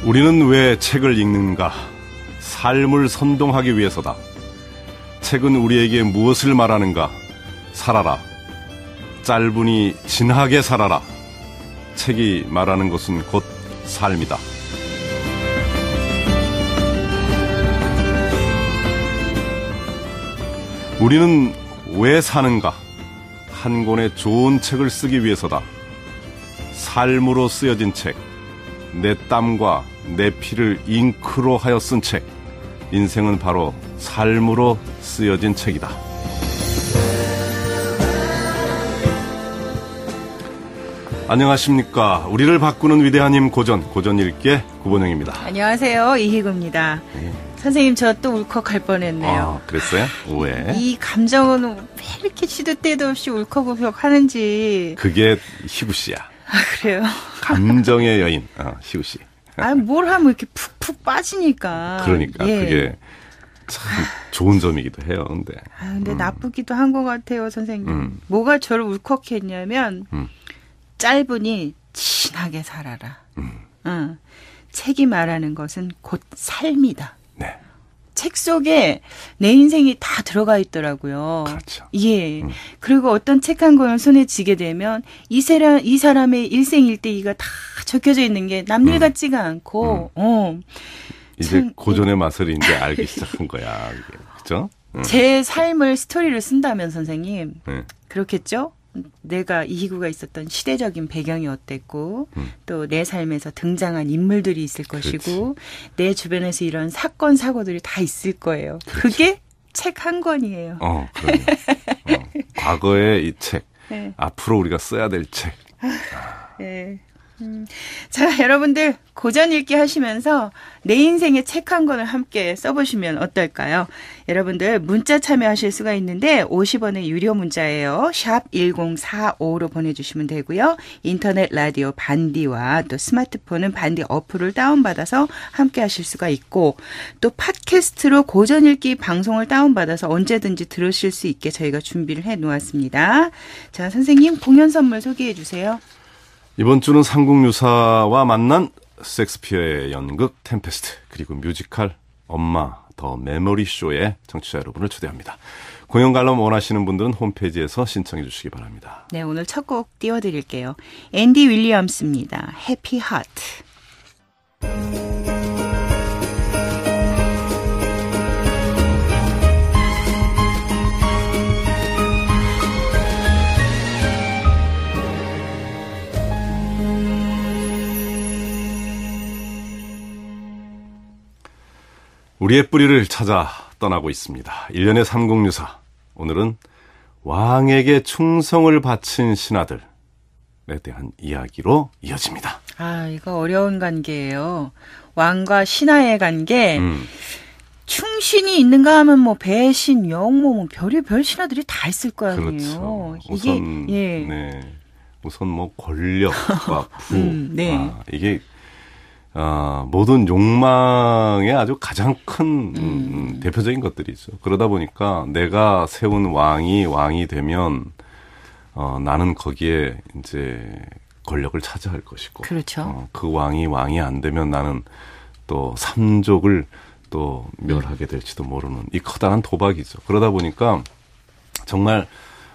우리는 왜 책을 읽는가? 삶을 선동하기 위해서다. 책은 우리에게 무엇을 말하는가? 살아라. 짧으니 진하게 살아라. 책이 말하는 것은 곧 삶이다. 우리는 왜 사는가? 한 권의 좋은 책을 쓰기 위해서다. 삶으로 쓰여진 책, 내 땀과 내 피를 잉크로 하여 쓴 책. 인생은 바로 삶으로 쓰여진 책이다. 안녕하십니까. 우리를 바꾸는 위대한 힘 고전 읽기의 구본영입니다. 안녕하세요. 이희구입니다. 선생님, 저 또 울컥할 뻔했네요. 아, 그랬어요? 왜? 이 감정은 왜 이렇게 시도 때도 없이 울컥울컥 하는지. 그게 희구씨야. 아, 그래요? 감정의 여인, 희구씨. 아니, 뭘 하면 이렇게 푹푹 빠지니까. 그러니까, 예. 그게 참 좋은 점이기도 해요, 근데. 근데 나쁘기도 한 것 같아요, 선생님. 뭐가 저를 울컥해 했냐면, 짧으니 진하게 살아라. 책이 말하는 것은 곧 삶이다. 네. 책 속에 내 인생이 다 들어가 있더라고요. 그렇죠. 예. 그리고 어떤 책 한 권을 손에 쥐게 되면 이 사람의 일생일대기가 다 적혀져 있는 게 남일 같지가 않고, 이제 참, 고전의 맛을 이제 알기 시작한 거야. 그죠? 제 삶을 스토리로 쓴다면 선생님, 네. 그렇겠죠? 내가 이희구가 있었던 시대적인 배경이 어땠고 또 내 삶에서 등장한 인물들이 있을 것이고 내 주변에서 이런 사건 사고들이 다 있을 거예요. 그렇지. 그게 책 한 권이에요. 그러네. 과거의 이 책, 네. 앞으로 우리가 써야 될 책. 네. 자, 여러분들 고전 읽기 하시면서 내 인생의 책 한 권을 함께 써보시면 어떨까요? 여러분들 문자 참여하실 수가 있는데 50원의 유료 문자예요. 샵 1045로 보내주시면 되고요. 인터넷 라디오 반디와 또 스마트폰은 반디 어플을 다운받아서 함께 하실 수가 있고 또 팟캐스트로 고전 읽기 방송을 다운받아서 언제든지 들으실 수 있게 저희가 준비를 해놓았습니다. 자, 선생님 공연 선물 소개해 주세요. 이번 주는 삼국유사와 만난 섹스피어의 연극 템페스트 그리고 뮤지컬 엄마 더 메모리 쇼에 청취자 여러분을 초대합니다. 공연 관람 원하시는 분들은 홈페이지에서 신청해 주시기 바랍니다. 네, 오늘 첫 곡 띄워드릴게요. 앤디 윌리엄스입니다. 해피 하트. 우리의 뿌리를 찾아 떠나고 있습니다. 1년의 삼국유사. 오늘은 왕에게 충성을 바친 신하들에 대한 이야기로 이어집니다. 아, 이거 어려운 관계예요. 왕과 신하의 관계. 충신이 있는가 하면 뭐 배신, 영모, 뭐 별의별 신하들이 다 있을 거 아니에요. 그렇죠. 이게 우선, 예. 네. 우선 뭐 권력과 부. 네. 이게 모든 욕망의 아주 가장 큰 대표적인 것들이죠. 그러다 보니까 내가 세운 왕이 되면 나는 거기에 이제 권력을 차지할 것이고, 그렇죠. 그 왕이 안 되면 나는 또 삼족을 또 멸하게 될지도 모르는 이 커다란 도박이죠. 그러다 보니까 정말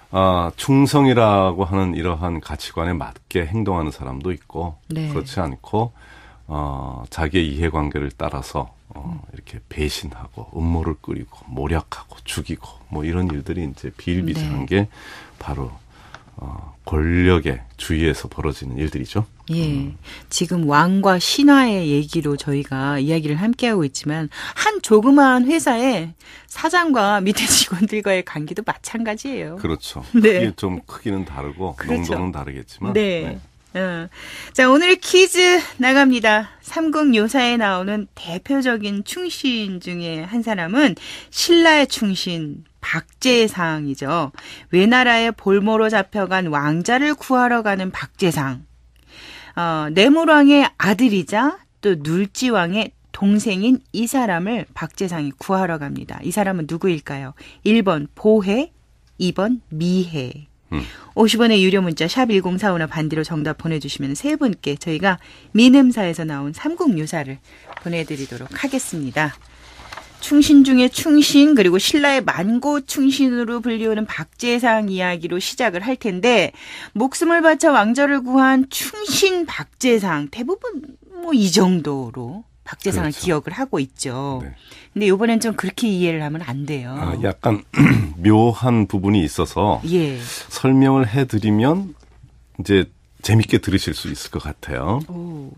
충성이라고 하는 이러한 가치관에 맞게 행동하는 사람도 있고, 네. 그렇지 않고. 자기의 이해관계를 따라서 이렇게 배신하고 음모를 꾸리고 모략하고 죽이고 뭐 이런 일들이 이제 비일비재한 게 바로 권력의 주위에서 벌어지는 일들이죠. 예. 지금 왕과 신하의 얘기로 저희가 이야기를 함께하고 있지만 한 조그마한 회사의 사장과 밑에 직원들과의 관계도 마찬가지예요. 그렇죠. 네. 이게 좀 크기는 다르고 그렇죠. 농도는 다르겠지만. 네. 자, 오늘의 퀴즈 나갑니다. 삼국유사에 나오는 대표적인 충신 중에 한 사람은 신라의 충신 박제상이죠. 외나라의 볼모로 잡혀간 왕자를 구하러 가는 박제상. 내물왕의 아들이자 또 눌지왕의 동생인 이 사람을 박제상이 구하러 갑니다. 이 사람은 누구일까요? 1번 보혜, 2번 미혜. 50원의 유료 문자 샵 1045나 반디로 정답 보내주시면 세 분께 저희가 민음사에서 나온 삼국유사를 보내드리도록 하겠습니다. 충신 중에 충신 그리고 신라의 만고 충신으로 불리우는 박재상 이야기로 시작을 할 텐데 목숨을 바쳐 왕좌를 구한 충신 박재상 대부분 뭐 이 정도로 박재상을 그렇죠. 기억을 하고 있죠. 네. 근데 이번엔 좀 그렇게 이해를 하면 안 돼요. 약간 묘한 부분이 있어서 예. 설명을 해드리면 이제 재밌게 들으실 수 있을 것 같아요. 오.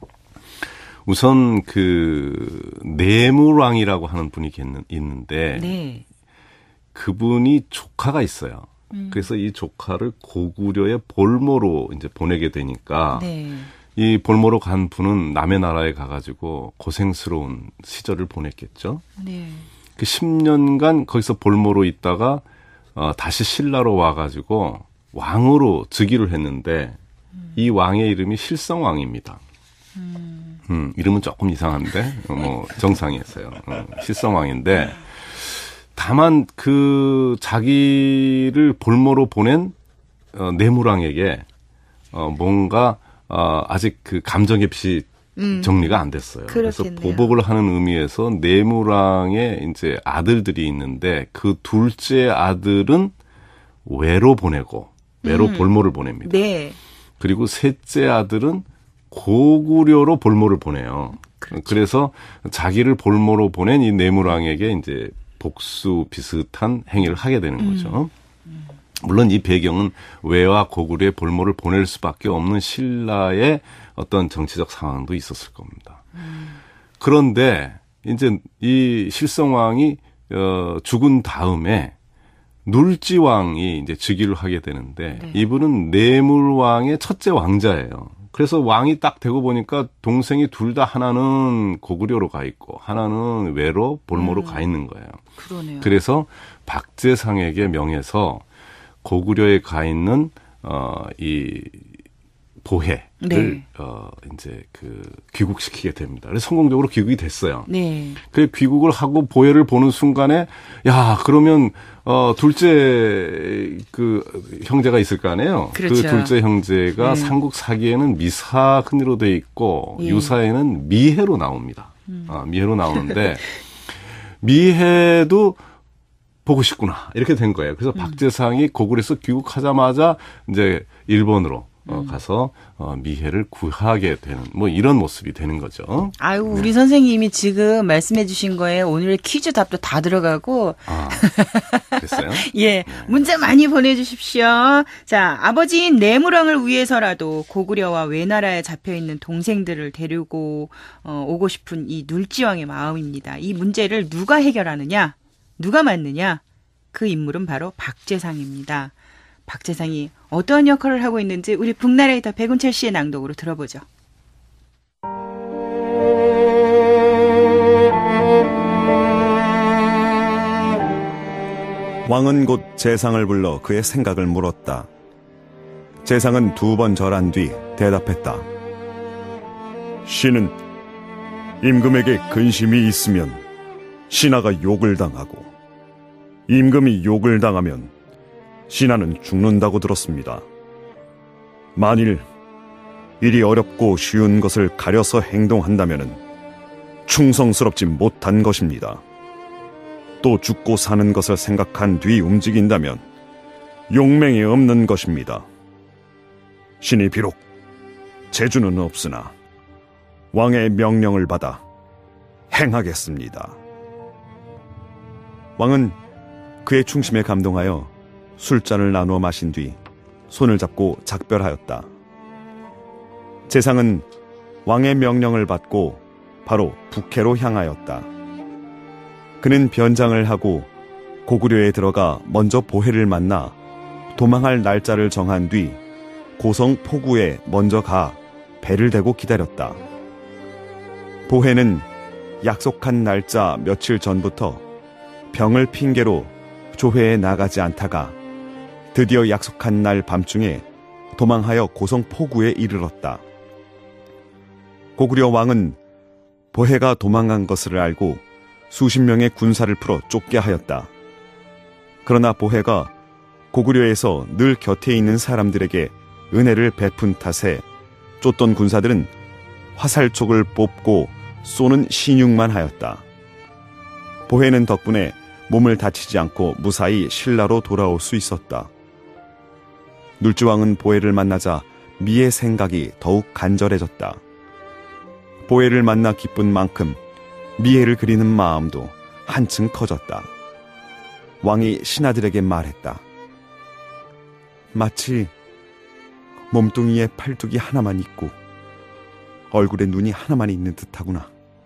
우선 그 내물왕이라고 하는 분이 있는데 네. 그분이 조카가 있어요. 그래서 이 조카를 고구려의 볼모로 이제 보내게 되니까 네. 이 볼모로 간 분은 남의 나라에 가가지고 고생스러운 시절을 보냈겠죠. 네. 그 10년간 거기서 볼모로 있다가 다시 신라로 와가지고 왕으로 즉위를 했는데 이 왕의 이름이 실성왕입니다. 이름은 조금 이상한데 뭐 정상이었어요. 실성왕인데 다만 그 자기를 볼모로 보낸 내물왕에게 뭔가 아직 그 감정의 빚이 정리가 안 됐어요. 그래서 그렇겠네요. 보복을 하는 의미에서 내물왕의 이제 아들들이 있는데 그 둘째 아들은 외로 보내고 외로 볼모를 보냅니다. 네. 그리고 셋째 아들은 고구려로 볼모를 보내요. 그렇죠. 그래서 자기를 볼모로 보낸 이 내물왕에게 이제 복수 비슷한 행위를 하게 되는 거죠. 물론 이 배경은 외와 고구려의 볼모를 보낼 수밖에 없는 신라의 어떤 정치적 상황도 있었을 겁니다. 그런데 이제 이 실성왕이 죽은 다음에 눌지왕이 이제 즉위를 하게 되는데 네. 이분은 내물왕의 첫째 왕자예요. 그래서 왕이 딱 되고 보니까 동생이 둘 다 하나는 고구려로 가 있고 하나는 외로 볼모로 가 있는 거예요. 그러네요. 그래서 박재상에게 명해서 고구려에 가 있는 이 보혜를 네. 이제 그 귀국시키게 됩니다. 그래서 성공적으로 귀국이 됐어요. 네. 그 귀국을 하고 보혜를 보는 순간에 야 그러면 둘째 그 형제가 있을 거 아니에요. 그렇죠. 그 둘째 형제가 삼국 사기에는 미사근으로 돼 있고 예. 유사에는 미해로 나옵니다. 미해로 나오는데 미해도 보고 싶구나 이렇게 된 거예요. 그래서 박재상이 고구려에서 귀국하자마자 이제 일본으로 가서 미해를 구하게 되는 뭐 이런 모습이 되는 거죠. 아유, 우리 선생님이 지금 말씀해 주신 거에 오늘의 퀴즈 답도 다 들어가고 됐어요? 예, 문자 많이 보내주십시오. 자, 아버지인 내물왕을 위해서라도 고구려와 외나라에 잡혀있는 동생들을 데리고 오고 싶은 이 눌지왕의 마음입니다. 이 문제를 누가 해결하느냐? 누가 맞느냐? 그 인물은 바로 박재상입니다. 박재상이 어떠한 역할을 하고 있는지 우리 북나레이터 백운철 씨의 낭독으로 들어보죠. 왕은 곧 재상을 불러 그의 생각을 물었다. 재상은 2번 절한 뒤 대답했다. 신은 임금에게 근심이 있으면 신하가 욕을 당하고 임금이 욕을 당하면 신하는 죽는다고 들었습니다. 만일 일이 어렵고 쉬운 것을 가려서 행동한다면 충성스럽지 못한 것입니다. 또 죽고 사는 것을 생각한 뒤 움직인다면 용맹이 없는 것입니다. 신이 비록 재주는 없으나 왕의 명령을 받아 행하겠습니다. 왕은 그의 충심에 감동하여 술잔을 나누어 마신 뒤 손을 잡고 작별하였다. 재상은 왕의 명령을 받고 바로 북해로 향하였다. 그는 변장을 하고 고구려에 들어가 먼저 보혜를 만나 도망할 날짜를 정한 뒤 고성 포구에 먼저 가 배를 대고 기다렸다. 보혜는 약속한 날짜 며칠 전부터 병을 핑계로 조회에 나가지 않다가 드디어 약속한 날 밤중에 도망하여 고성 포구에 이르렀다. 고구려 왕은 보혜가 도망간 것을 알고 수십 명의 군사를 풀어 쫓게 하였다. 그러나 보혜가 고구려에서 늘 곁에 있는 사람들에게 은혜를 베푼 탓에 쫓던 군사들은 화살촉을 뽑고 쏘는 신용만 하였다. 보혜는 덕분에 몸을 다치지 않고 무사히 신라로 돌아올 수 있었다. 눌주왕은 보혜를 만나자 미의 생각이 더욱 간절해졌다. 보혜를 만나 기쁜 만큼 미혜를 그리는 마음도 한층 커졌다. 왕이 신하들에게 말했다. 마치 몸뚱이에 팔뚝이 하나만 있고 얼굴에 눈이 하나만 있는 듯하구나.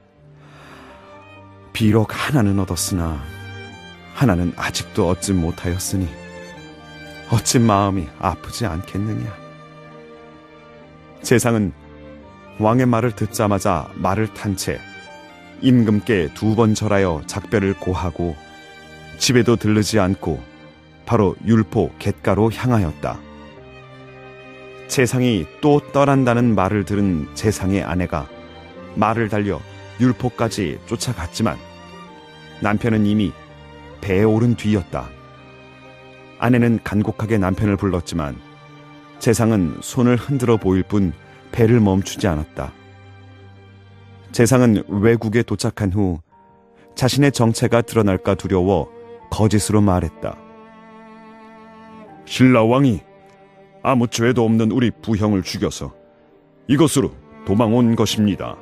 비록 하나는 얻었으나 하나는 아직도 얻지 못하였으니 어찌 마음이 아프지 않겠느냐. 재상은 왕의 말을 듣자마자 말을 탄 채 임금께 2번 절하여 작별을 고하고 집에도 들르지 않고 바로 율포 갯가로 향하였다. 재상이 또 떠난다는 말을 들은 재상의 아내가 말을 달려 율포까지 쫓아갔지만 남편은 이미 배에 오른 뒤였다. 아내는 간곡하게 남편을 불렀지만 재상은 손을 흔들어 보일 뿐 배를 멈추지 않았다. 재상은 외국에 도착한 후 자신의 정체가 드러날까 두려워 거짓으로 말했다. 신라왕이 아무 죄도 없는 우리 부형을 죽여서 이곳으로 도망온 것입니다.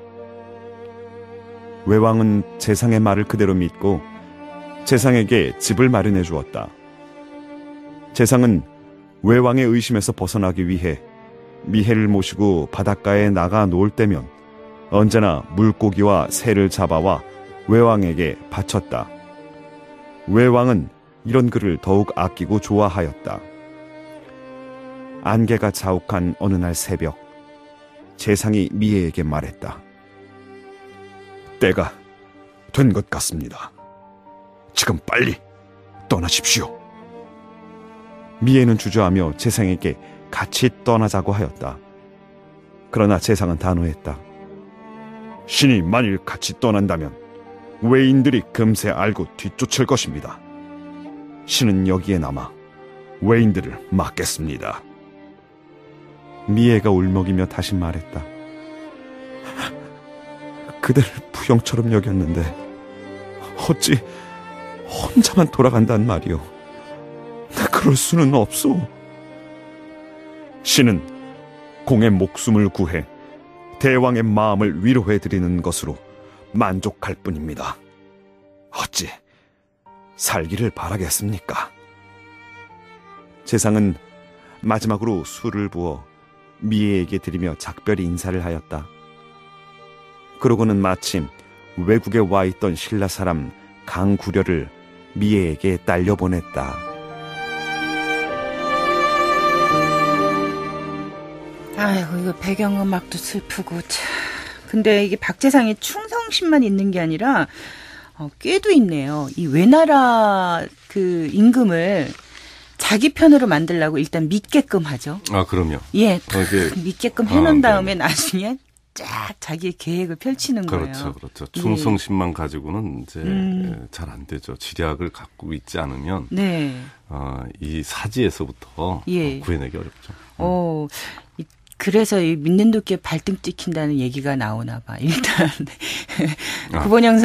외왕은 재상의 말을 그대로 믿고 재상에게 집을 마련해 주었다. 재상은 외왕의 의심에서 벗어나기 위해 미혜를 모시고 바닷가에 나가 놀 때면 언제나 물고기와 새를 잡아와 외왕에게 바쳤다. 외왕은 이런 그를 더욱 아끼고 좋아하였다. 안개가 자욱한 어느 날 새벽, 재상이 미혜에게 말했다. 때가 된 것 같습니다. 지금 빨리 떠나십시오. 미혜는 주저하며 재상에게 같이 떠나자고 하였다. 그러나 재상은 단호했다. 신이 만일 같이 떠난다면 외인들이 금세 알고 뒤쫓을 것입니다. 신은 여기에 남아 외인들을 막겠습니다. 미혜가 울먹이며 다시 말했다. 그대를 부형처럼 여겼는데 어찌 혼자만 돌아간단 말이오. 나 그럴 수는 없소. 신은 공의 목숨을 구해 대왕의 마음을 위로해드리는 것으로 만족할 뿐입니다. 어찌 살기를 바라겠습니까? 재상은 마지막으로 술을 부어 미혜에게 드리며 작별의 인사를 하였다. 그러고는 마침 외국에 와 있던 신라 사람 강구려를 미혜에게 딸려보냈다. 아이고, 이거 배경음악도 슬프고 참. 근데 이게 박재상의 충성심만 있는 게 아니라 꾀도 있네요. 이 외나라 그 임금을 자기 편으로 만들려고 일단 믿게끔 하죠. 아, 그럼요. 예, 믿게끔 해놓은 다음에 나중에 쫙 자기의 계획을 펼치는 거예요. 그렇죠. 충성심만 가지고는 이제 잘 안 되죠. 지략을 갖고 있지 않으면 네. 이 사지에서부터 구해내기 어렵죠. 그래서 이 믿는 도끼에 발등 찍힌다는 얘기가 나오나 봐. 일단 구본영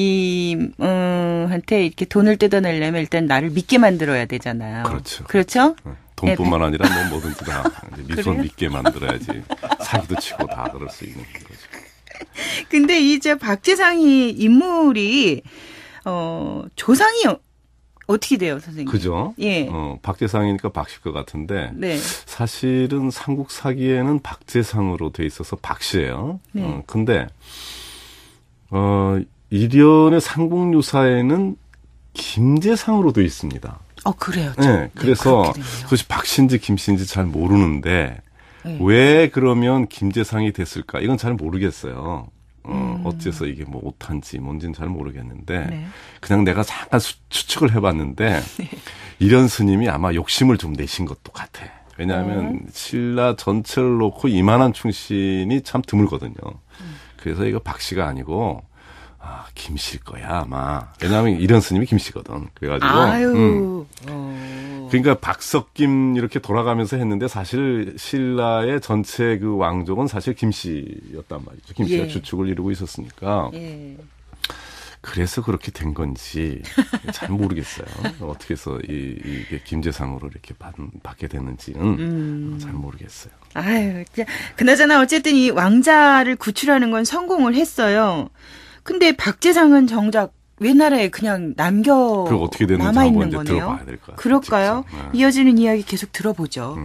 선생님한테 이렇게 돈을 뜯어내려면 일단 나를 믿게 만들어야 되잖아요. 그렇죠? 돈뿐만 아니라 뭐 뭐든지 다 미소를 믿게 만들어야지 사기도 치고 다 그럴 수 있는 거죠. 근데 이제 박재상이 인물이 조상이 어떻게 돼요, 선생님? 그죠? 예. 박재상이니까 박씨일 것 같은데 네. 사실은 삼국 사기에는 박재상으로 돼 있어서 박씨예요. 네. 근데 일련의 삼국유사에는 김재상으로 돼 있습니다. 그래요. 네, 그래서 사실 박씨인지 김씨인지 잘 모르는데 왜 그러면 김재상이 됐을까? 이건 잘 모르겠어요. 어째서 이게 뭐 오탄지 뭔지는 잘 모르겠는데 그냥 내가 잠깐 추측을 해봤는데 이런 스님이 아마 욕심을 좀 내신 것도 같아. 왜냐하면 신라 전체를 놓고 이만한 충신이 참 드물거든요. 그래서 이거 박씨가 아니고 김씨일 거야 아마. 왜냐하면 이런 스님이 김씨거든. 그래가지고 그러니까 박석김 이렇게 돌아가면서 했는데 사실 신라의 전체 그 왕족은 사실 김씨였단 말이죠. 김씨가 예. 주축을 이루고 있었으니까. 예. 그래서 그렇게 된 건지 잘 모르겠어요. 어떻게 해서 이게 김재상으로 이렇게 받게 됐는지는 잘 모르겠어요. 아유, 그나저나 어쨌든 이 왕자를 구출하는 건 성공을 했어요. 근데 박재상은 정작 외나라에 그냥 그 어떻게 됐는지 남아 한번 있는 이제 거네요. 들어봐야 될 것 같아요. 그럴까요? 직접. 이어지는 이야기 계속 들어보죠.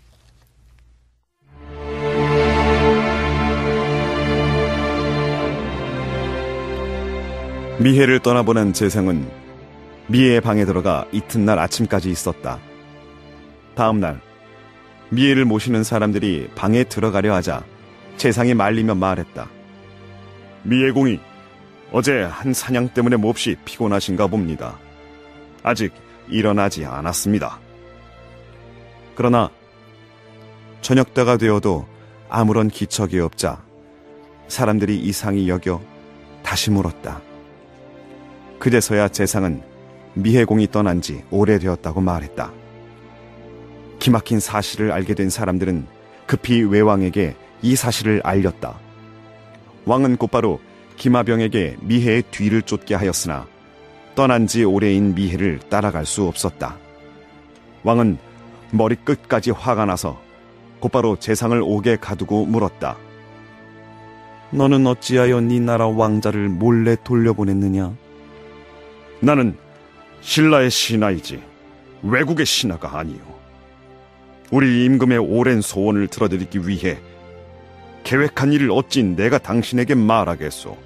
미해를 떠나보낸 재상은 미해의 방에 들어가 이튿날 아침까지 있었다. 다음 날 미해를 모시는 사람들이 방에 들어가려 하자 재상이 말리며 말했다. 미해공이 어제 한 사냥 때문에 몹시 피곤하신가 봅니다. 아직 일어나지 않았습니다. 그러나 저녁 때가 되어도 아무런 기척이 없자 사람들이 이상히 여겨 다시 물었다. 그제서야 재상은 미해공이 떠난 지 오래되었다고 말했다. 기막힌 사실을 알게 된 사람들은 급히 외왕에게 이 사실을 알렸다. 왕은 곧바로 기마병에게 미해의 뒤를 쫓게 하였으나 떠난 지 오래인 미해를 따라갈 수 없었다. 왕은 머리끝까지 화가 나서 곧바로 재상을 옥에 가두고 물었다. 너는 어찌하여 네 나라 왕자를 몰래 돌려보냈느냐? 나는 신라의 신하이지 외국의 신하가 아니요. 우리 임금의 오랜 소원을 들어드리기 위해 계획한 일을 어찌 내가 당신에게 말하겠소.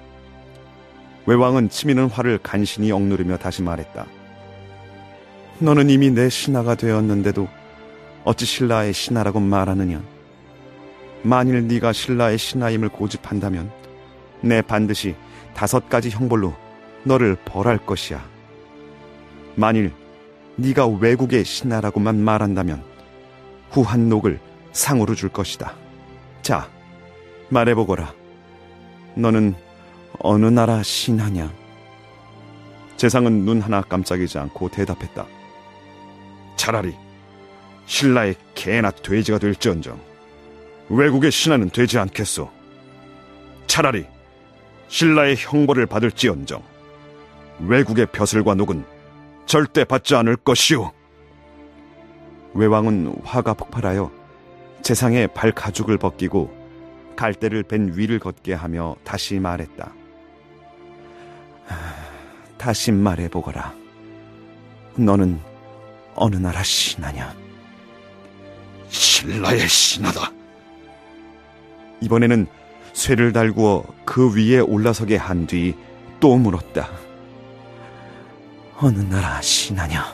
외왕은 치미는 화를 간신히 억누르며 다시 말했다. 너는 이미 내 신하가 되었는데도 어찌 신라의 신하라고 말하느냐? 만일 네가 신라의 신하임을 고집한다면 내 반드시 5가지 형벌로 너를 벌할 것이야. 만일 네가 외국의 신하라고만 말한다면 후한녹을 상으로 줄 것이다. 자, 말해보거라. 너는 어느 나라 신하냐? 재상은 눈 하나 깜짝이지 않고 대답했다. 차라리 신라의 개나 돼지가 될지언정 외국의 신하는 되지 않겠소. 차라리 신라의 형벌을 받을지언정 외국의 벼슬과 녹은 절대 받지 않을 것이오. 외왕은 화가 폭발하여 재상의 발 가죽을 벗기고 갈대를 벤 위를 걷게 하며 다시 말했다. 다시 말해보거라. 너는 어느 나라 신하냐? 신라의 신하다. 이번에는 쇠를 달구어 그 위에 올라서게 한 뒤 또 물었다. 어느 나라 신하냐?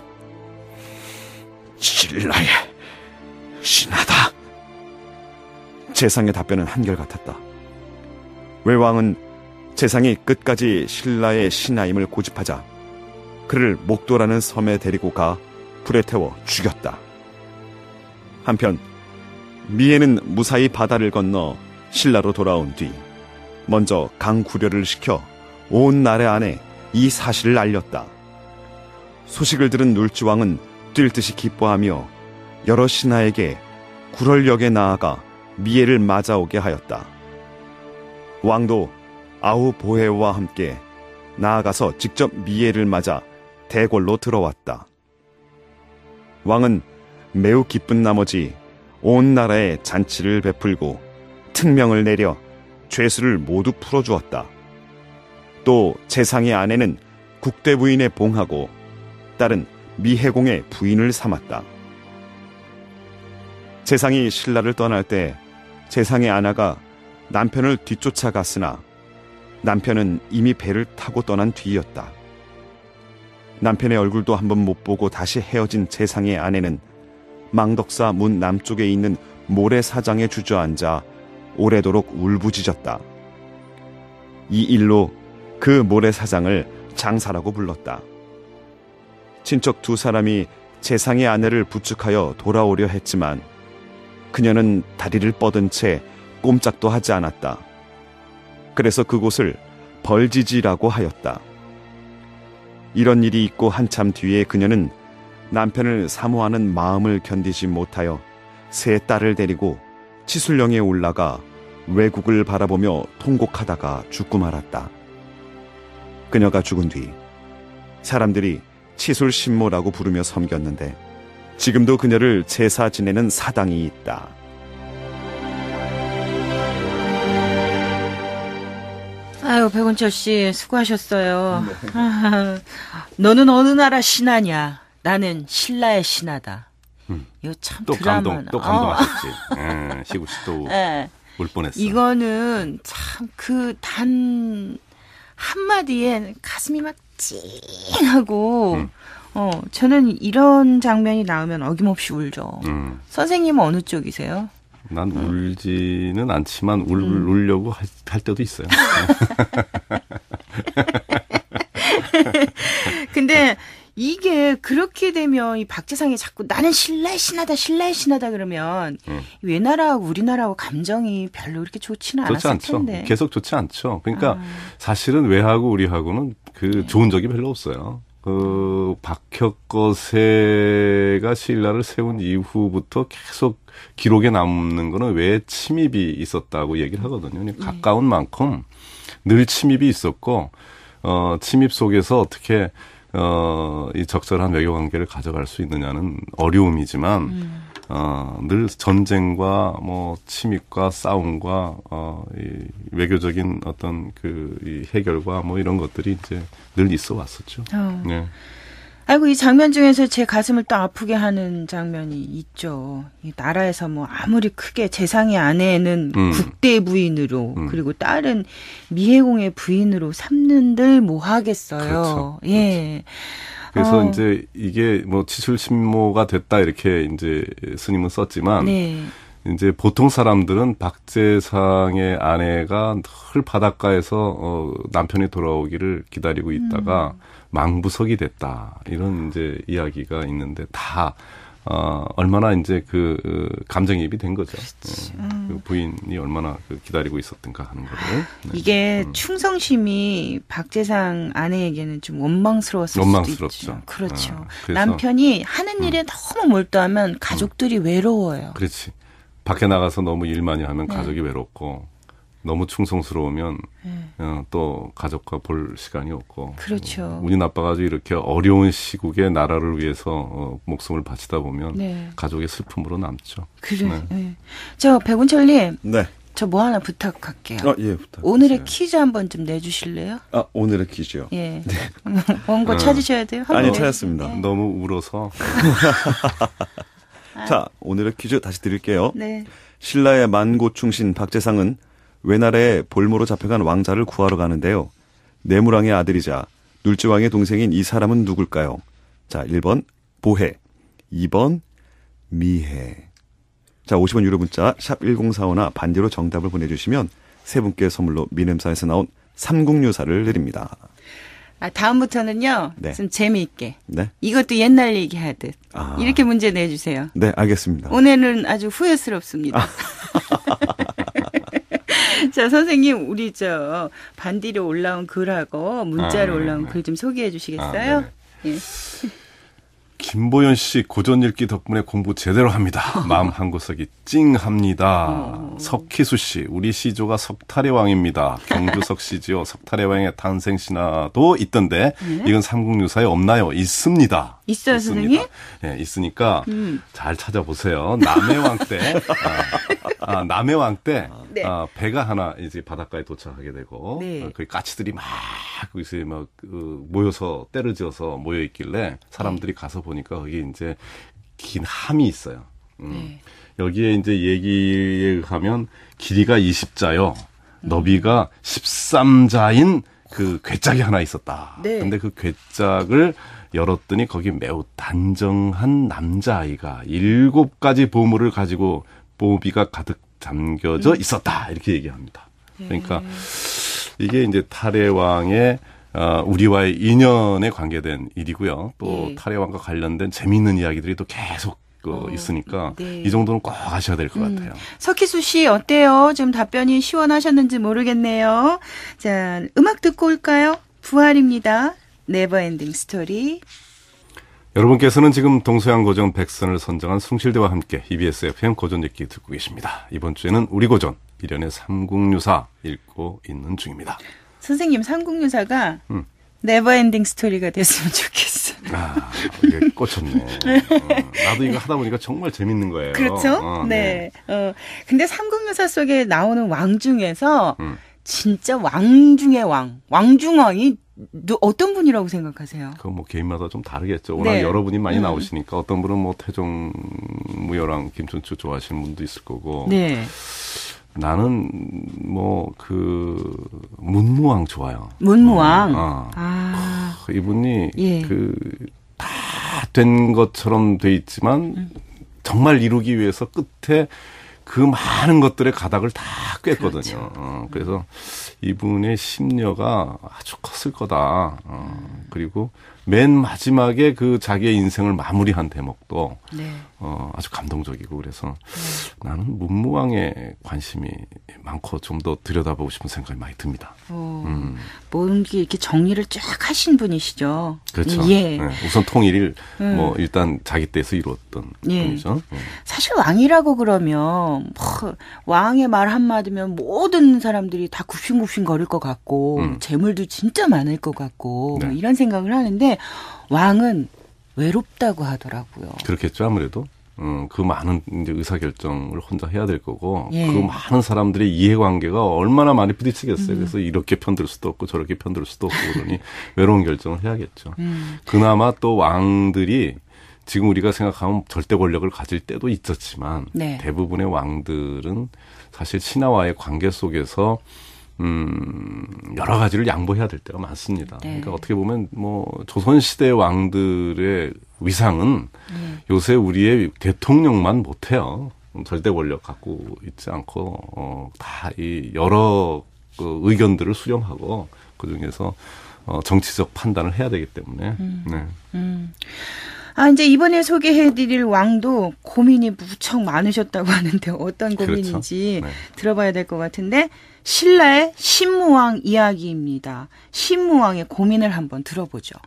신라의 신하다. 재상의 답변은 한결같았다. 외왕은 재상이 끝까지 신라의 신하임을 고집하자 그를 목도라는 섬에 데리고 가 불에 태워 죽였다. 한편 미해는 무사히 바다를 건너 신라로 돌아온 뒤 먼저 강구려를 시켜 온 나라 안에 이 사실을 알렸다. 소식을 들은 놀지왕은 뛸 듯이 기뻐하며 여러 신하에게 구럴역에 나아가 미해를 맞아오게 하였다. 왕도 아우보헤와 함께 나아가서 직접 미해를 맞아 대궐로 들어왔다. 왕은 매우 기쁜 나머지 온 나라에 잔치를 베풀고 특명을 내려 죄수를 모두 풀어주었다. 또 재상의 아내는 국대부인에 봉하고 딸은 미해공의 부인을 삼았다. 재상이 신라를 떠날 때 재상의 아내가 남편을 뒤쫓아갔으나 남편은 이미 배를 타고 떠난 뒤였다. 남편의 얼굴도 한번 못 보고 다시 헤어진 재상의 아내는 망덕사 문 남쪽에 있는 모래사장에 주저앉아 오래도록 울부짖었다. 이 일로 그 모래사장을 장사라고 불렀다. 친척 2사람이 재상의 아내를 부축하여 돌아오려 했지만 그녀는 다리를 뻗은 채 꼼짝도 하지 않았다. 그래서 그곳을 벌지지라고 하였다. 이런 일이 있고 한참 뒤에 그녀는 남편을 사모하는 마음을 견디지 못하여 세 딸을 데리고 치술령에 올라가 외국을 바라보며 통곡하다가 죽고 말았다. 그녀가 죽은 뒤 사람들이 치술신모라고 부르며 섬겼는데 지금도 그녀를 제사 지내는 사당이 있다. 아유, 백운철 씨 수고하셨어요. 아, 너는 어느 나라 신하냐? 나는 신라의 신하다. 이거 참 또 드라마나. 또 감동하셨지. 시구 씨 또 네. 울 뻔했어. 이거는 참 그 단 한마디에 가슴이 막 찡하고 저는 이런 장면이 나오면 어김없이 울죠. 선생님은 어느 쪽이세요? 난 울지는 않지만 울려고 할 때도 있어요. 근데 이게 그렇게 되면 이 박재상이 자꾸 나는 신라의 신하다 그러면 외나라하고 우리나라하고 감정이 별로 그렇게 좋지는 좋지 않았을 않죠. 텐데. 계속 좋지 않죠. 그러니까 사실은 외하고 우리하고는 좋은 적이 별로 없어요. 박혁거세가 신라를 세운 이후부터 계속 기록에 남는 거는 외 침입이 있었다고 얘기를 하거든요. 가까운 만큼 늘 침입이 있었고, 침입 속에서 어떻게 이 적절한 외교 관계를 가져갈 수 있느냐는 어려움이지만, 늘 전쟁과 뭐 침입과 싸움과 이 외교적인 어떤 이 해결과 뭐 이런 것들이 이제 늘 있어 왔었죠. 네. 아이고, 이 장면 중에서 제 가슴을 또 아프게 하는 장면이 있죠. 이 나라에서 뭐 아무리 크게 재상의 아내는 국대 부인으로 그리고 딸은 미해공의 부인으로 삼는들 뭐 하겠어요. 그렇죠. 예. 그래서 이제 이게 뭐 치술신모가 됐다 이렇게 이제 스님은 썼지만 네. 이제 보통 사람들은 박재상의 아내가 늘 바닷가에서 남편이 돌아오기를 기다리고 있다가 망부석이 됐다 이런 이제 이야기가 있는데 다 얼마나 이제 감정이입이 된 거죠. 그 부인이 얼마나 기다리고 있었던가 하는 거를. 네. 이게 충성심이 박재상 아내에게는 좀 원망스러웠을 원망스럽죠. 수도 있죠. 그렇죠. 그래서, 남편이 하는 일에 너무 몰두하면 가족들이 외로워요. 그렇지. 밖에 나가서 너무 일 많이 하면 가족이 외롭고 너무 충성스러우면 또 가족과 볼 시간이 없고. 그렇죠. 운이 나빠가지고 이렇게 어려운 시국에 나라를 위해서 목숨을 바치다 보면 네. 가족의 슬픔으로 남죠. 그래. 네. 네. 저 백운철님. 네. 저 뭐 하나 부탁할게요. 예, 부탁. 오늘의 퀴즈 한번 좀 내주실래요? 오늘의 퀴즈요. 예. 원고 찾으셔야 돼요. 아니, 찾았습니다. 너무 울어서. 자, 오늘의 퀴즈 다시 드릴게요. 네. 신라의 만고충신 박재상은 외나라에 볼모로 잡혀간 왕자를 구하러 가는데요. 내무랑의 아들이자 눌지왕의 동생인 이 사람은 누굴까요? 자, 1번 보해, 2번 미해. 자, 50원 유료 문자 샵 1045나 반대로 정답을 보내주시면 세 분께 선물로 미nem사에서 나온 삼국유사를 드립니다. 다음부터는요. 네. 좀 재미있게. 네. 이것도 옛날 얘기하듯. 이렇게 문제 내주세요. 네, 알겠습니다. 오늘은 아주 후회스럽습니다. 자, 선생님, 우리 반디로 올라온 글하고 문자로 올라온 글 좀 소개해 주시겠어요? 예. 김보연 씨 고전 읽기 덕분에 공부 제대로 합니다. 마음 한구석이 찡합니다. 석희수 씨, 우리 시조가 석탈의 왕입니다. 경주석 씨지요. 석탈의 왕의 탄생 신화도 있던데 이건 삼국유사에 없나요? 있습니다. 있어요, 선생님? 네, 있으니까 잘 찾아보세요. 남해왕 때, 남해왕 때 네. 배가 하나 이제 바닷가에 도착하게 되고 네. 그 까치들이 막 거기서 막 모여서 때려지어서 모여 있길래 사람들이 가서 보니까 거기 이제 긴 함이 있어요. 네. 여기에 이제 얘기에 의하면 길이가 20자요. 너비가 13자인 그 괴짝이 하나 있었다. 네. 근데 그 괴짝을 열었더니 거기 매우 단정한 남자아이가 7가지 보물을 가지고 보비가 가득 담겨져 있었다. 이렇게 얘기합니다. 그러니까 이게 이제 탈해왕의 우리와의 인연에 관계된 일이고요. 또 탈해왕과 관련된 재미있는 이야기들이 또 계속 있으니까 네. 이 정도는 꼭 아셔야 될 것 같아요. 석희수 씨 어때요? 좀 답변이 시원하셨는지 모르겠네요. 자, 음악 듣고 올까요? 부활입니다. 네버엔딩 스토리. 여러분께서는 지금 동서양 고전 백선을 선정한 숭실대와 함께 EBS FM 고전 읽기 듣고 계십니다. 이번 주에는 우리 고전 일연의 삼국유사 읽고 있는 중입니다. 선생님, 삼국유사가 네버엔딩 스토리가 됐으면 좋겠어. 아, 이게 꽂혔네. 나도 이거 하다 보니까 정말 재밌는 거예요. 그렇죠? 네. 근데 삼국유사 속에 나오는 왕 중에서 진짜 왕 중의 왕중왕이 어떤 분이라고 생각하세요? 그 뭐 개인마다 좀 다르겠죠. 워낙 네. 여러분이 많이 나오시니까 어떤 분은 뭐 태종 무열왕 김춘추 좋아하시는 분도 있을 거고. 네. 나는 뭐 그 문무왕 좋아요. 문무왕. 이분이 예. 그 다 된 것처럼 돼 있지만 정말 이루기 위해서 끝에 그 많은 것들의 가닥을 다 꿰거든요. 그렇죠. 그래서 이분의 심려가 아주 컸을 거다. 그리고 맨 마지막에 그 자기의 인생을 마무리한 대목도 네. 아주 감동적이고 그래서 나는 문무왕에 관심이 많고 좀 더 들여다보고 싶은 생각이 많이 듭니다. 모든 게 이렇게 정리를 쫙 하신 분이시죠. 그렇죠. 예. 네, 우선 통일을 뭐 일단 자기 때에서 이루었던 예. 분이죠. 사실 왕이라고 그러면 뭐 왕의 말 한마디면 모든 사람들이 다 굽신굽신 거릴 것 같고 재물도 진짜 많을 것 같고 네. 뭐 이런 생각을 하는데 왕은 외롭다고 하더라고요. 그렇겠죠, 아무래도. 그 많은 이제 의사결정을 혼자 해야 될 거고, 예. 그 많은 사람들의 이해관계가 얼마나 많이 부딪히겠어요. 그래서 이렇게 편들 수도 없고 저렇게 편들 수도 없고 그러니 외로운 결정을 해야겠죠. 그나마 또 왕들이 지금 우리가 생각하면 절대 권력을 가질 때도 있었지만, 네. 대부분의 왕들은 사실 신하와의 관계 속에서 여러 가지를 양보해야 될 때가 많습니다. 네. 그러니까 어떻게 보면 뭐 조선시대 왕들의 위상은 요새 우리의 대통령만 못해요. 절대 권력 갖고 있지 않고 다 이 여러 그 의견들을 수렴하고 그 중에서 정치적 판단을 해야 되기 때문에. 네. 이제 이번에 소개해드릴 왕도 고민이 무척 많으셨다고 하는데 어떤 고민인지 그렇죠. 네. 들어봐야 될 것 같은데 신라의 신무왕 이야기입니다. 신무왕의 고민을 한번 들어보죠.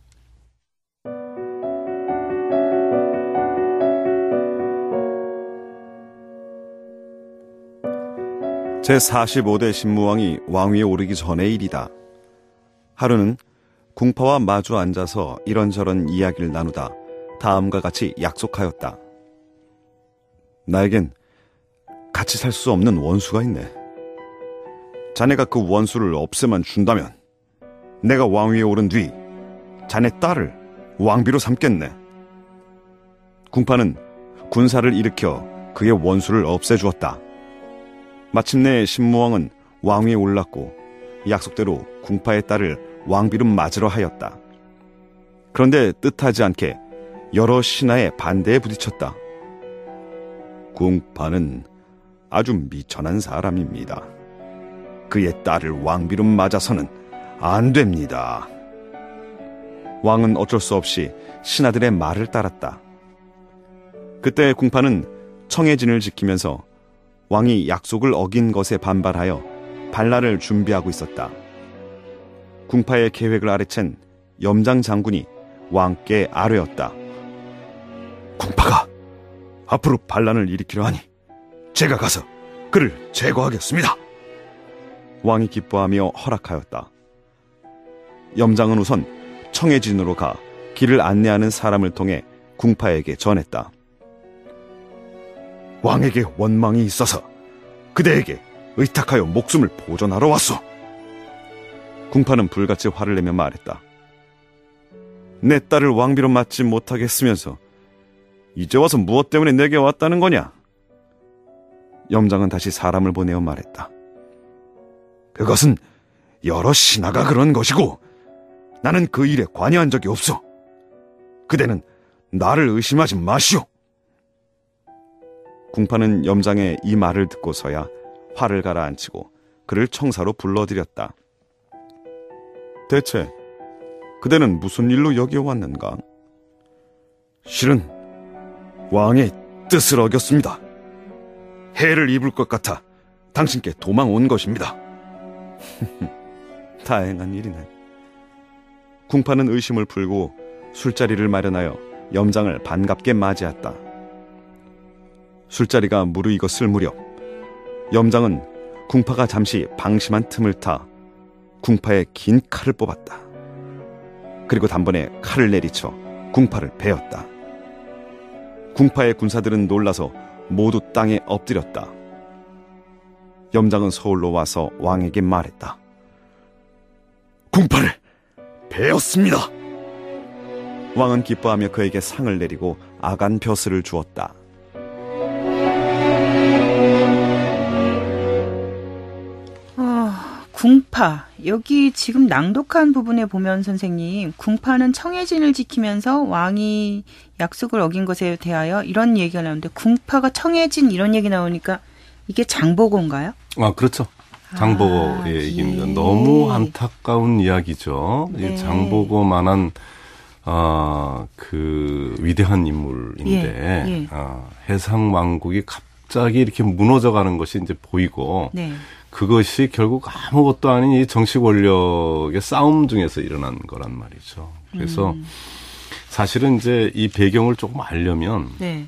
제45대 신무왕이 왕위에 오르기 전의 일이다. 하루는 궁파와 마주 앉아서 이런저런 이야기를 나누다 다음과 같이 약속하였다. 나에겐 같이 살 수 없는 원수가 있네. 자네가 그 원수를 없애만 준다면 내가 왕위에 오른 뒤 자네 딸을 왕비로 삼겠네. 궁파는 군사를 일으켜 그의 원수를 없애주었다. 마침내 신무왕은 왕위에 올랐고 약속대로 궁파의 딸을 왕비로 맞으러 하였다. 그런데 뜻하지 않게 여러 신하의 반대에 부딪혔다. 궁파는 아주 미천한 사람입니다. 그의 딸을 왕비로 맞아서는 안 됩니다. 왕은 어쩔 수 없이 신하들의 말을 따랐다. 그때 궁파는 청해진을 지키면서 왕이 약속을 어긴 것에 반발하여 반란을 준비하고 있었다. 궁파의 계획을 아래챈 염장 장군이 왕께 아뢰었다. 궁파가 앞으로 반란을 일으키려 하니 제가 가서 그를 제거하겠습니다. 왕이 기뻐하며 허락하였다. 염장은 우선 청해진으로 가 길을 안내하는 사람을 통해 궁파에게 전했다. 왕에게 원망이 있어서 그대에게 의탁하여 목숨을 보존하러 왔소. 궁파는 불같이 화를 내며 말했다. 내 딸을 왕비로 맞지 못하게 했으면서 이제 와서 무엇 때문에 내게 왔다는 거냐? 염장은 다시 사람을 보내어 말했다. 그것은 여러 신하가 그런 것이고 나는 그 일에 관여한 적이 없어. 그대는 나를 의심하지 마시오. 궁파는 염장의 이 말을 듣고서야 화를 가라앉히고 그를 청사로 불러들였다. 대체 그대는 무슨 일로 여기에 왔는가? 실은 왕의 뜻을 어겼습니다. 해를 입을 것 같아 당신께 도망 온 것입니다. 다행한 일이네. 궁파는 의심을 풀고 술자리를 마련하여 염장을 반갑게 맞이했다. 술자리가 무르익었을 무렵 염장은 궁파가 잠시 방심한 틈을 타 궁파의 긴 칼을 뽑았다. 그리고 단번에 칼을 내리쳐 궁파를 베었다. 궁파의 군사들은 놀라서 모두 땅에 엎드렸다. 염장은 서울로 와서 왕에게 말했다. 궁파를 베었습니다. 왕은 기뻐하며 그에게 상을 내리고 아간 벼슬을 주었다. 궁파. 여기 지금 낭독한 부분에 보면 선생님, 궁파는 청해진을 지키면서 왕이 약속을 어긴 것에 대하여 이런 얘기가 나오는데 궁파가 청해진 이런 얘기 나오니까 이게 장보고인가요? 그렇죠. 장보고의 얘기입니다. 너무 안타까운 이야기죠. 네. 장보고만한 그 위대한 인물인데 해상 왕국이 갑자기 이렇게 무너져가는 것이 이제 보이고 네. 그것이 결국 아무것도 아닌 이 정치 권력의 싸움 중에서 일어난 거란 말이죠. 그래서 사실은 이제 이 배경을 조금 알려면 네.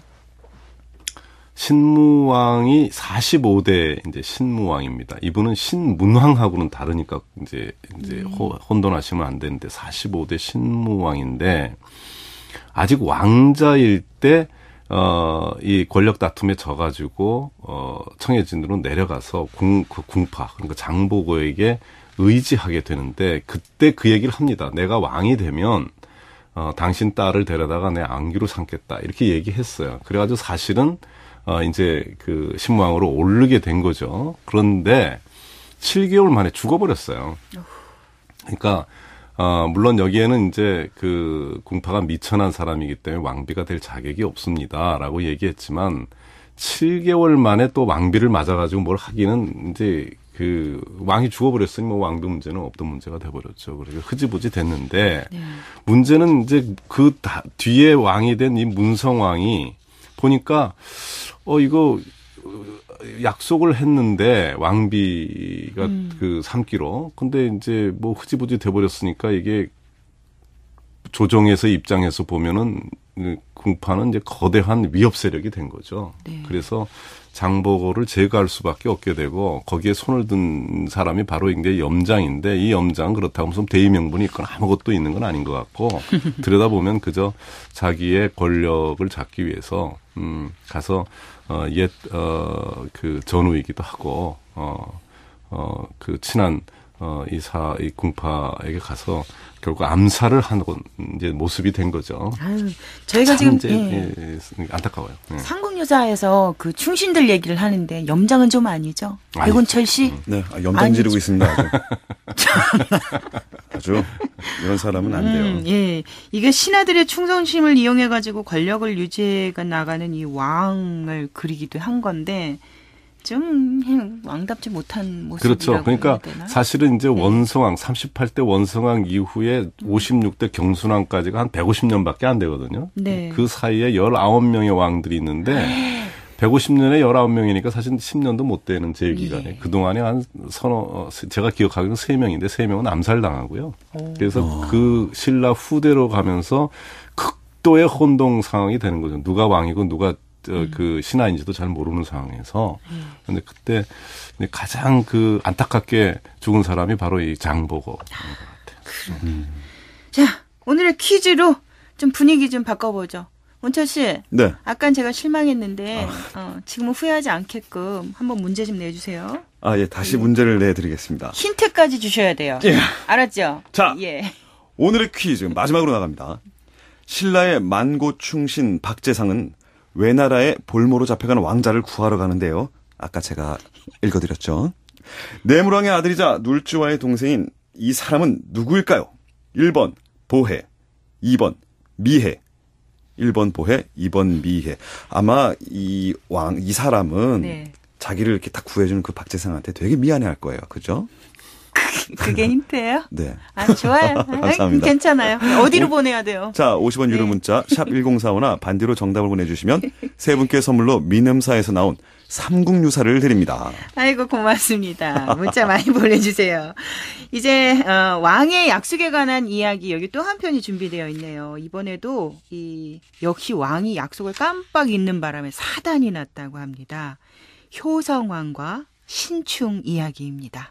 신무왕이 45대 이제 신무왕입니다. 이분은 신문왕하고는 다르니까 이제 혼돈하시면 안 되는데 45대 신무왕인데 아직 왕자일 때 이 권력 다툼에 져가지고 청해진으로 내려가서 궁파 그러니까 장보고에게 의지하게 되는데 그때 그 얘기를 합니다. 내가 왕이 되면 당신 딸을 데려다가 내 안귀로 삼겠다 이렇게 얘기했어요. 그래가지고 사실은 이제 그 신무왕으로 오르게 된 거죠. 그런데 7개월 만에 죽어버렸어요. 그러니까 물론 여기에는 이제 그 궁파가 미천한 사람이기 때문에 왕비가 될 자격이 없습니다라고 얘기했지만 7개월 만에 또 왕비를 맞아가지고 뭘 하기는 이제 그 왕이 죽어버렸으니 뭐 왕비 문제는 없던 문제가 돼버렸죠. 그래서 흐지부지 됐는데 문제는 이제 그 뒤에 왕이 된 이 문성왕이 보니까 이거 약속을 했는데 왕비가 그 삼기로 근데 이제 뭐 흐지부지 돼버렸으니까 이게 조정에서 입장에서 보면은 궁파는 이제 거대한 위협 세력이 된 거죠. 네. 그래서 장보고를 제거할 수밖에 없게 되고 거기에 손을 든 사람이 바로 이제 염장인데 이 염장 그렇다고 무슨 대의 명분이 있거나 아무것도 있는 건 아닌 것 같고 들여다보면 그저 자기의 권력을 잡기 위해서 가서 그 전우이기도 하고 그 친한 이 궁파에게 가서 결국 암살을 하는 이제 모습이 된 거죠. 아유, 저희가 지금 안타까워요. 삼국유사에서 그 충신들 얘기를 하는데 염장은 좀 아니죠? 백운철 씨? 네, 염장 지르고 있습니다. 아주 이런 사람은 안 돼요. 예, 이게 신하들의 충성심을 이용해 가지고 권력을 유지해 나가는 이 왕을 그리기도 한 건데. 좀 왕답지 못한 모습이라고 그렇죠. 그러니까 되나? 사실은 이제 원성왕 38대 원성왕 이후에 56대 경순왕까지가 한 150년밖에 안 되거든요. 네. 그 사이에 19명의 왕들이 있는데 150년에 19명이니까 사실 10년도 못 되는 제기간에 그동안에 한 제가 기억하기로는 3명인데 3명은 암살당하고요. 그래서 그 신라 후대로 가면서 극도의 혼동 상황이 되는 거죠. 누가 왕이고 누가 그 신하인지도 잘 모르는 상황에서 근데 그때 가장 그 안타깝게 죽은 사람이 바로 이 장보고. 자, 오늘의 퀴즈로 좀 분위기 좀 바꿔보죠. 원철 씨. 네. 아깐 제가 실망했는데 지금은 후회하지 않게끔 한번 문제 좀 내주세요. 예, 다시 문제를 내드리겠습니다. 힌트까지 주셔야 돼요. 예. 알았죠? 자, 예. 오늘의 퀴즈 마지막으로 나갑니다. 신라의 만고충신 박재상은 외나라에 볼모로 잡혀간 왕자를 구하러 가는데요. 아까 제가 읽어드렸죠. 내물왕의 아들이자 눌주와의 동생인 이 사람은 누구일까요? 1번 보해, 2번 미해. 1번 보해, 2번 미해. 아마 이 사람은 자기를 이렇게 딱 구해주는 그 박재상한테 되게 미안해할 거예요. 그죠? 그게 힌트예요? 네. 아, 좋아요. 감사합니다. 괜찮아요. 어디로 보내야 돼요? 자, 50원 유료 문자 샵 1045나 반대로 정답을 보내주시면 세 분께 선물로 민음사에서 나온 삼국유사를 드립니다. 아이고 고맙습니다. 문자 많이 보내주세요. 이제 왕의 약속에 관한 이야기 여기 또 한 편이 준비되어 있네요. 이번에도 역시 왕이 약속을 깜빡 잊는 바람에 사단이 났다고 합니다. 효성왕과 신충 이야기입니다.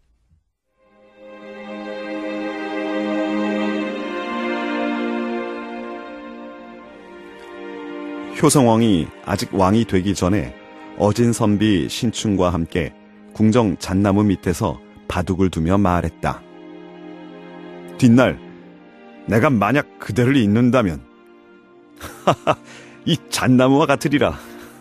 효성왕이 아직 왕이 되기 전에 어진 선비 신충과 함께 궁정 잣나무 밑에서 바둑을 두며 말했다. 뒷날 내가 만약 그대를 잊는다면 이 잣나무와 같으리라.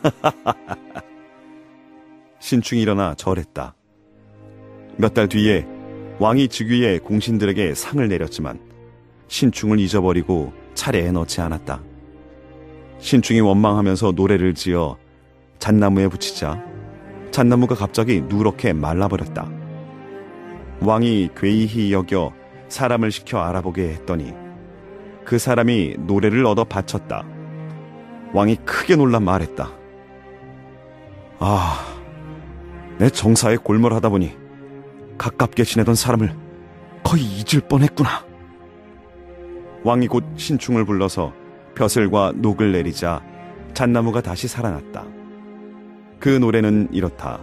신충이 일어나 절했다. 몇 달 뒤에 왕이 즉위해 공신들에게 상을 내렸지만 신충을 잊어버리고 차례에 넣지 않았다. 신충이 원망하면서 노래를 지어 잣나무에 붙이자 잣나무가 갑자기 누렇게 말라버렸다. 왕이 괴이히 여겨 사람을 시켜 알아보게 했더니 그 사람이 노래를 얻어 바쳤다. 왕이 크게 놀라 말했다. 아, 내 정사에 골몰하다 보니 가깝게 지내던 사람을 거의 잊을 뻔했구나. 왕이 곧 신충을 불러서 벼슬과 녹을 내리자 잣나무가 다시 살아났다. 그 노래는 이렇다.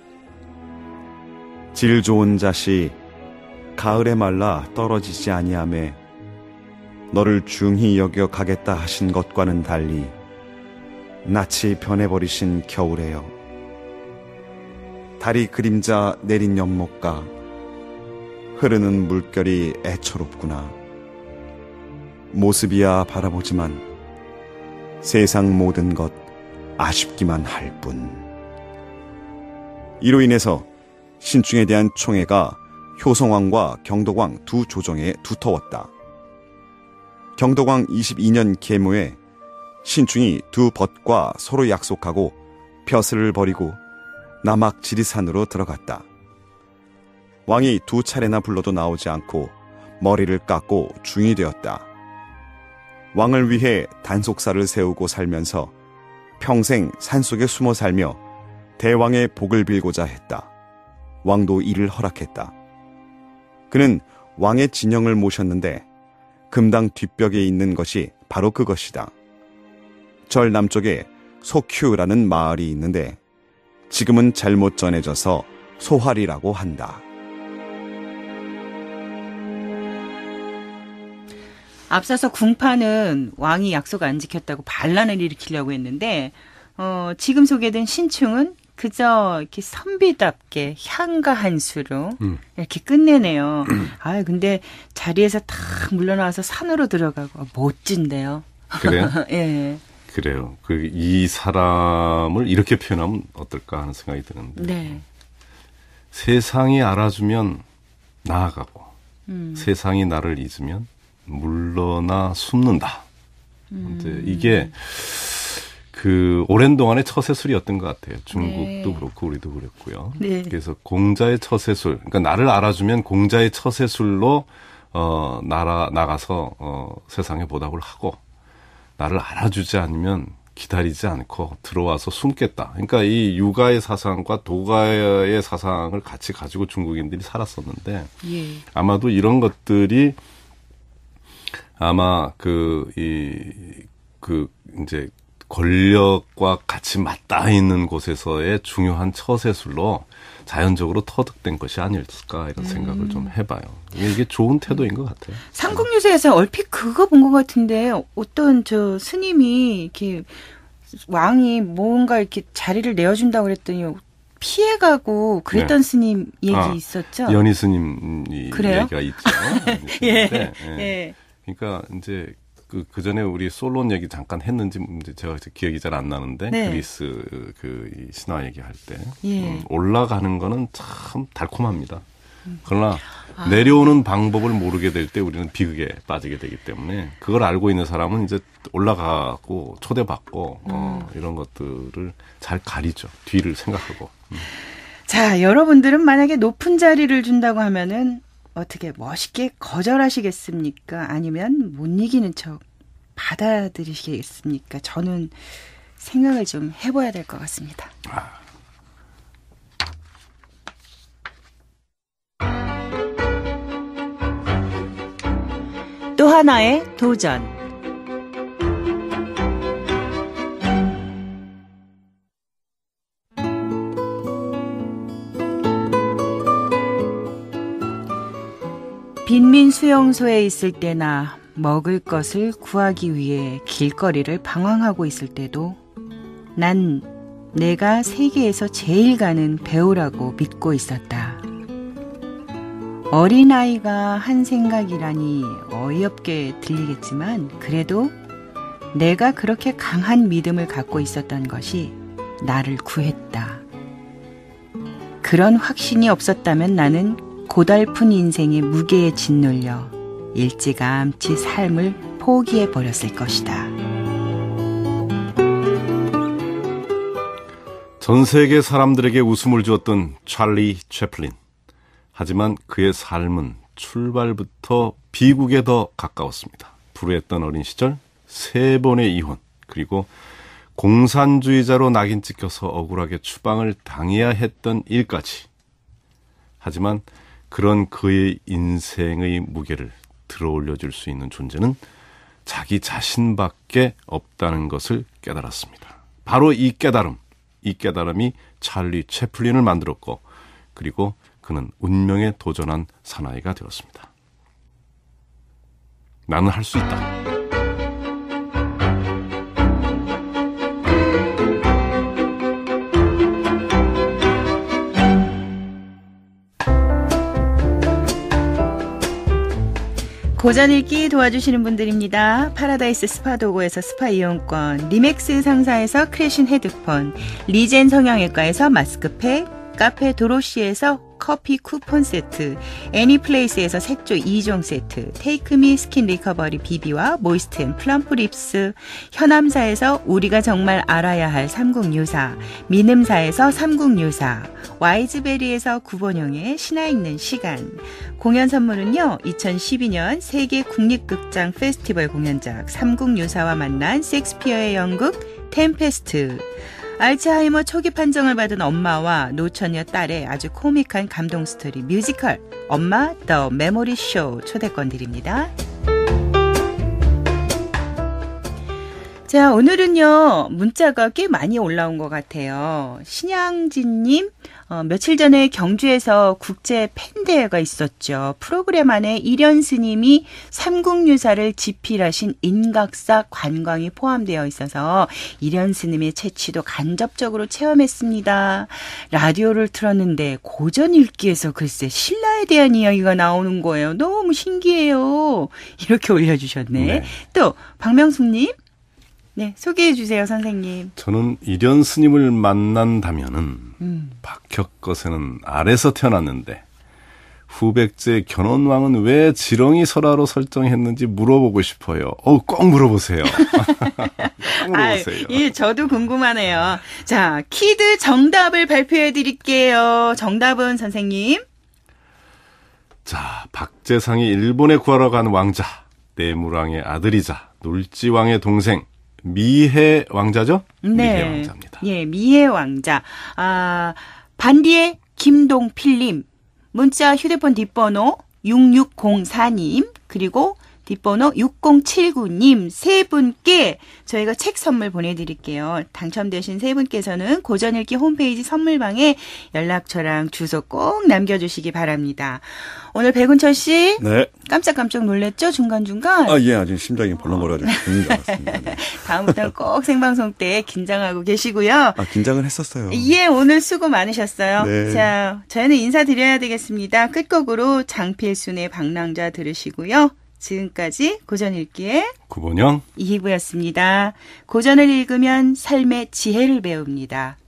질 좋은 잣이 가을에 말라 떨어지지 아니하매 너를 중히 여겨 가겠다 하신 것과는 달리 낯이 변해버리신 겨울에요. 달이 그림자 내린 연못가 흐르는 물결이 애처롭구나. 모습이야 바라보지만 세상 모든 것 아쉽기만 할 뿐. 이로 인해서 신충에 대한 총애가 효성왕과 경덕왕 두 조정에 두터웠다. 경덕왕 22년 계모에 신충이 두 벗과 서로 약속하고 벼슬을 버리고 남악 지리산으로 들어갔다. 왕이 두 차례나 불러도 나오지 않고 머리를 깎고 중이 되었다. 왕을 위해 단속사를 세우고 살면서 평생 산속에 숨어 살며 대왕의 복을 빌고자 했다. 왕도 이를 허락했다. 그는 왕의 진영을 모셨는데 금당 뒷벽에 있는 것이 바로 그것이다. 절 남쪽에 소큐라는 마을이 있는데 지금은 잘못 전해져서 소활이라고 한다. 앞서서 궁파는 왕이 약속 안 지켰다고 반란을 일으키려고 했는데 지금 소개된 신충은 그저 이렇게 선비답게 향가 한 수로 이렇게 끝내네요. 아 근데 자리에서 탁 물러나와서 산으로 들어가고 멋진데요. 그래요? 예. 그래요. 이 사람을 이렇게 표현하면 어떨까 하는 생각이 드는데. 네. 세상이 알아주면 나아가고 세상이 나를 잊으면 물러나 숨는다. 이제 이게 오랜 동안의 처세술이었던 것 같아요. 중국도 네. 그렇고 우리도 그랬고요. 네. 그래서 공자의 처세술, 그러니까 나를 알아주면 공자의 처세술로 나가서 세상에 보답을 하고 나를 알아주지 않으면 기다리지 않고 들어와서 숨겠다. 그러니까 이 유가의 사상과 도가의 사상을 같이 가지고 중국인들이 살았었는데 예. 아마도 이런 것들이 아마 이제 권력과 같이 맞닿아 있는 곳에서의 중요한 처세술로 자연적으로 터득된 것이 아닐까 이런 생각을 좀 해봐요. 이게 좋은 태도인 것 같아요. 삼국유사에서 얼핏 그거 본 것 같은데 어떤 스님이 이렇게 왕이 뭔가 이렇게 자리를 내어준다고 그랬더니 피해가고 그랬던 네. 스님 얘기 있었죠? 연희 스님이 그래요? 얘기가 있죠. 예. 예. 그러니까 이제 그 전에 우리 솔론 얘기 잠깐 했는지 제가 기억이 잘 안 나는데 네. 그리스 이 신화 얘기할 때 예. 올라가는 거는 참 달콤합니다. 그러나 내려오는 방법을 모르게 될 때 우리는 비극에 빠지게 되기 때문에 그걸 알고 있는 사람은 이제 올라가고 초대받고 이런 것들을 잘 가리죠. 뒤를 생각하고. 자, 여러분들은 만약에 높은 자리를 준다고 하면은 어떻게 멋있게 거절하시겠습니까? 아니면 못 이기는 척 받아들이시겠습니까? 저는 생각을 좀 해봐야 될 것 같습니다. 또 하나의 도전. 빈민 수용소에 있을 때나 먹을 것을 구하기 위해 길거리를 방황하고 있을 때도 난 내가 세계에서 제일 가는 배우라고 믿고 있었다. 어린아이가 한 생각이라니 어이없게 들리겠지만 그래도 내가 그렇게 강한 믿음을 갖고 있었던 것이 나를 구했다. 그런 확신이 없었다면 나는 고달픈 인생의 무게에 짓눌려 일찌감치 삶을 포기해버렸을 것이다. 전 세계 사람들에게 웃음을 주었던 찰리 채플린. 하지만 그의 삶은 출발부터 비극에 더 가까웠습니다. 불우했던 어린 시절, 3번의 이혼, 그리고 공산주의자로 낙인 찍혀서 억울하게 추방을 당해야 했던 일까지. 하지만 그런 그의 인생의 무게를 들어올려줄 수 있는 존재는 자기 자신밖에 없다는 것을 깨달았습니다. 바로 이 깨달음이 찰리 채플린을 만들었고, 그리고 그는 운명에 도전한 사나이가 되었습니다. 나는 할 수 있다. 고전 읽기 도와주시는 분들입니다. 파라다이스 스파 도고에서 스파 이용권, 리맥스 상사에서 크래신 헤드폰, 리젠 성형외과에서 마스크팩, 카페 도로시에서 커피 쿠폰 세트, 애니플레이스에서 색조 2종 세트, 테이크미 스킨 리커버리 비비와 모이스트 앤 플럼프 립스, 현암사에서 우리가 정말 알아야 할 삼국유사, 민음사에서 삼국유사, 와이즈베리에서 구본영의 신화 읽는 시간, 공연 선물은요, 2012년 세계 국립극장 페스티벌 공연작 삼국유사와 만난 셰익스피어의 연극 템페스트, 알츠하이머 초기 판정을 받은 엄마와 노처녀 딸의 아주 코믹한 감동 스토리 뮤지컬 엄마 더 메모리 쇼 초대권 드립니다. 자, 오늘은요, 문자가 꽤 많이 올라온 것 같아요. 신양진님, 며칠 전에 경주에서 국제 팬대회가 있었죠. 프로그램 안에 일연 스님이 삼국유사를 집필하신 인각사 관광이 포함되어 있어서 일연 스님의 채취도 간접적으로 체험했습니다. 라디오를 틀었는데 고전 읽기에서 글쎄 신라에 대한 이야기가 나오는 거예요. 너무 신기해요. 이렇게 올려주셨네. 네. 또 박명숙님. 네, 소개해 주세요, 선생님. 저는 일연 스님을 만난다면은 박혁거세는 알에서 태어났는데 후백제 견훤왕은 왜 지렁이 설화로 설정했는지 물어보고 싶어요. 꼭 물어보세요. 꼭 물어보세요. 예, 저도 궁금하네요. 자, 퀴즈 정답을 발표해 드릴게요. 정답은 선생님. 자, 박재상이 일본에 구하러 간 왕자, 내무왕의 아들이자 놀지왕의 동생, 미해 왕자죠? 네. 미해 왕자입니다. 예, 미해 왕자. 반디의 김동필님, 문자 휴대폰 뒷번호 6604님, 그리고 뒷번호 6079님 세 분께 저희가 책 선물 보내드릴게요. 당첨되신 세 분께서는 고전읽기 홈페이지 선물방에 연락처랑 주소 꼭 남겨주시기 바랍니다. 오늘 백운철 씨, 네. 깜짝깜짝 놀랐죠? 중간중간. 예, 아주 심장이 벌렁거려가지고 죽는 줄 알았습니다. 네. 다음부터는 꼭 생방송 때 긴장하고 계시고요. 긴장을 했었어요. 예, 오늘 수고 많으셨어요. 네. 자, 저희는 인사드려야 되겠습니다. 끝곡으로 장필순의 방랑자 들으시고요. 지금까지 고전 읽기의 구본영 이희부였습니다. 고전을 읽으면 삶의 지혜를 배웁니다.